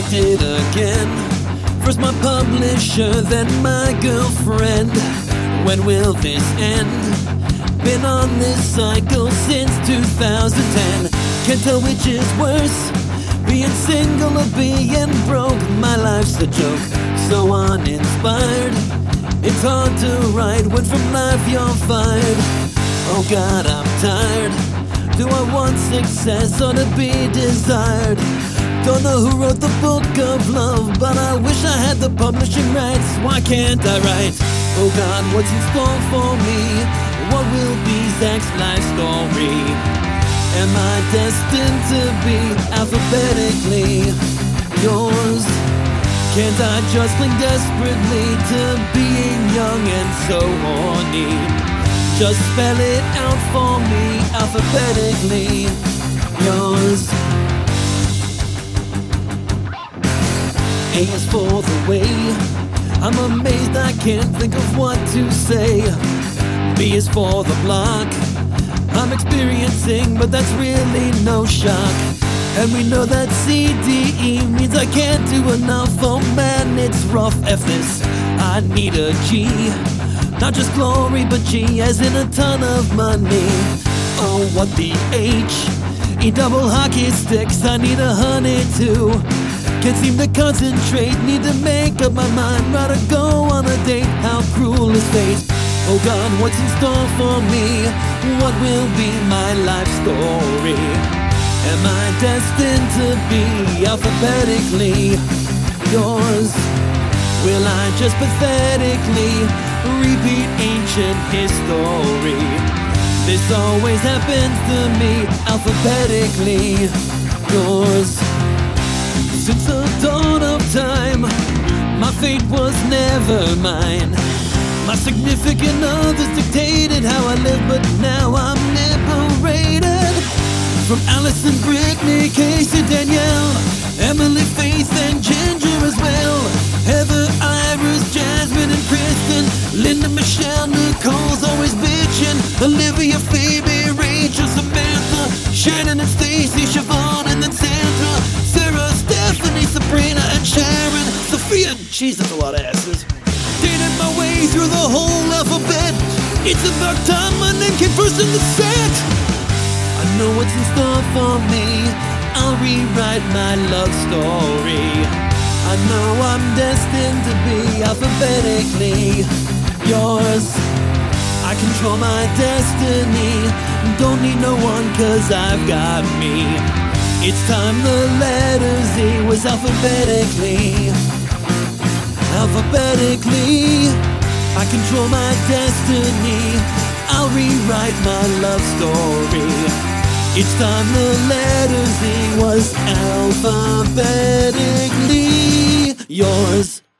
Rejected again. First my publisher, then my girlfriend. When will this end? Been on this cycle since 2010. Can't tell which is worse, being single or being broke. My life's a joke, so uninspired. It's hard to write when from life you're fired. Oh God, I'm tired. Do I want success or to be desired? Don't know who wrote the book of love, but I wish I had the publishing rights. Why can't I write? Oh God, what's in store for me? What will be Zach's life story? Am I destined to be alphabetically yours? Can't I just cling desperately to being young and so horny? Just spell it out for me, alphabetically yours. A is for the way. I'm amazed I can't think of what to say. B is for the block. I'm experiencing, but that's really no shock. And we know that CDE means I can't do enough. Oh man, it's rough. F this, I need a G. Not just glory, but G as in a ton of money. Oh, what the H? E double hockey sticks, I need a honey too. Can't seem to concentrate, need to make up my mind. Rather go on a date, how cruel is fate. Oh God, what's in store for me? What will be my life story? Am I destined to be alphabetically yours? Will I just pathetically repeat ancient history? This always happens to me, alphabetically yours. Since the dawn of time, my fate was never mine. My significant others dictated how I live, but now I'm liberated. From Allison, Brittany, Casey, Danielle, Emily, Faith, and Ginger as well. Heather, Iris, Jasmine, and Kristen, Linda, Michelle, Nicole's always bitching. Olivia, Phoebe, Rachel, Samantha, Shannon and Stacy, Siobhan, and then Sandra, Sarah, Stephanie, Sabrina, and Sharon, Sophia. Jeez, that's a lot of S's. Dated my way through the whole alphabet. It's about time my name came first in the set. I know what's in store for me. I'll rewrite my love story. I know I'm destined to be alphabetically yours. I control my destiny. Don't need no one, 'cause I've got me. It's time the letter Z was alphabetically. Alphabetically, I control my destiny. I'll rewrite my love story. Each time the letter Z was alphabetically yours.